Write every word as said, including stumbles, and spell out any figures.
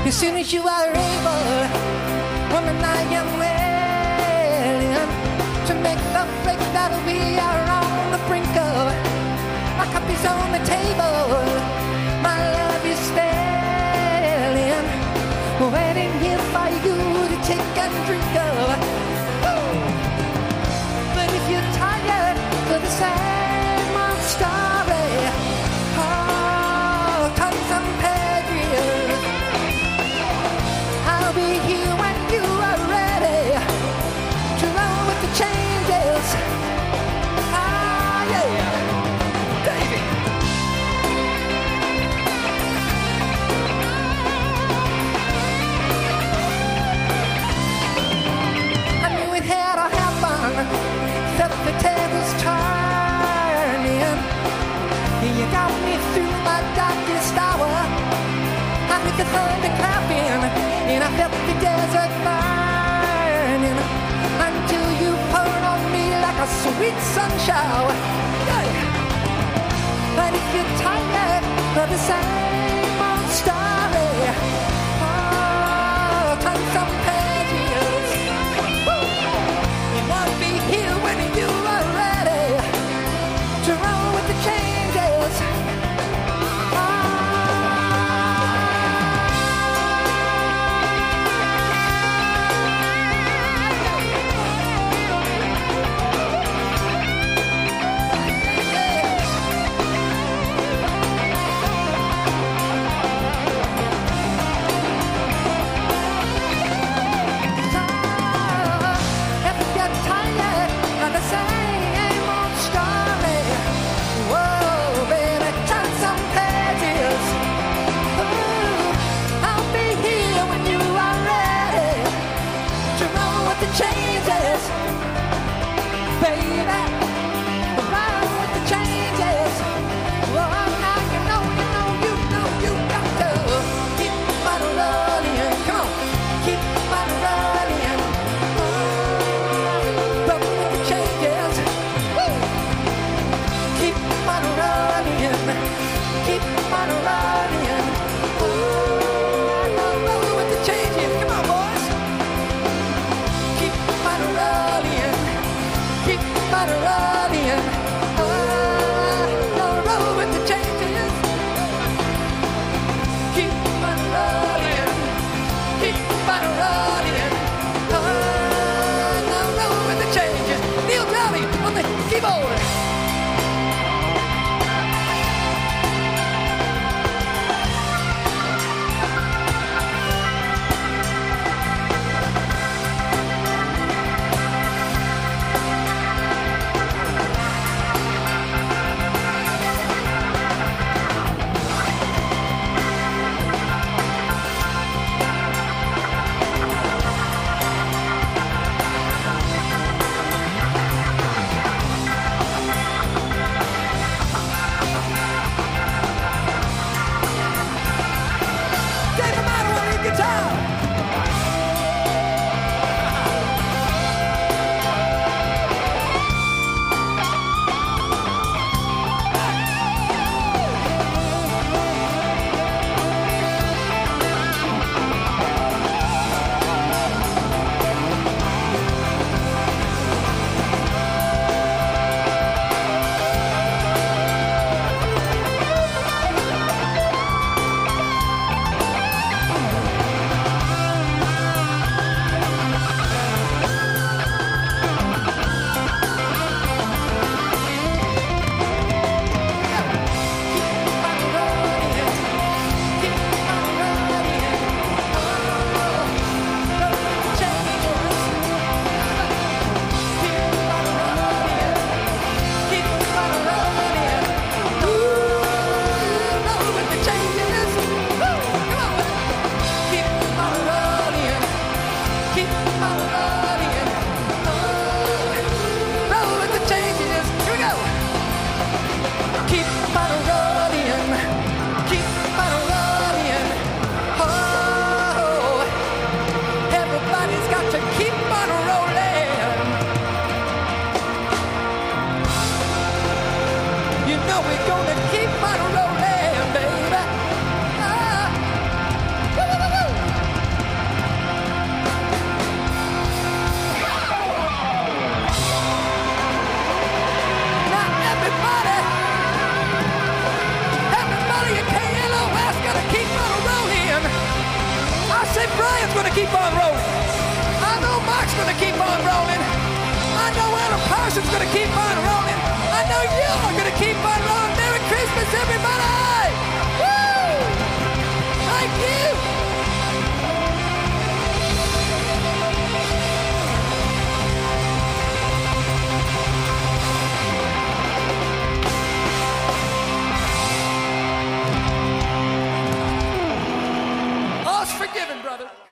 As soon as you are able, woman, I am willing to make the break that we are on the brink of. My cup is on the table, my love is failing, waiting here for you to take and drink of. Woo! But if you're tired of the same old story, oh, come some pages. I'll be here when you are ready to roll with the changes. Ah, yeah, baby. I knew it had to happen, that the tables turning. You got me through my darkest hour. I heard the thunder clapping, and I felt the desert burning, until you poured on me like a sweet sun shower. Yeah. But if you're tired of the same old story, oh, turn some pages. Woo. You won't be here when you are ready to roll with the changes. Changes, baby, around with the changes. Oh, now you know, you know, you know, you got to keep on running. Come on, keep on running. Oh, roll with the changes. Woo. Keep on running, keep on running. Oh, roll with the changes. Come on, boys. Keep on running, keep on running. Oh, roll with the changes. Keep on running, keep on running. Oh, roll with the changes. Neil Downey on the keyboard. keep on rolling. I know Mark's gonna keep on rolling. I know Alan Parsons gonna keep on rolling. I know you're gonna keep on rolling. Merry Christmas, everybody! Woo! Thank you!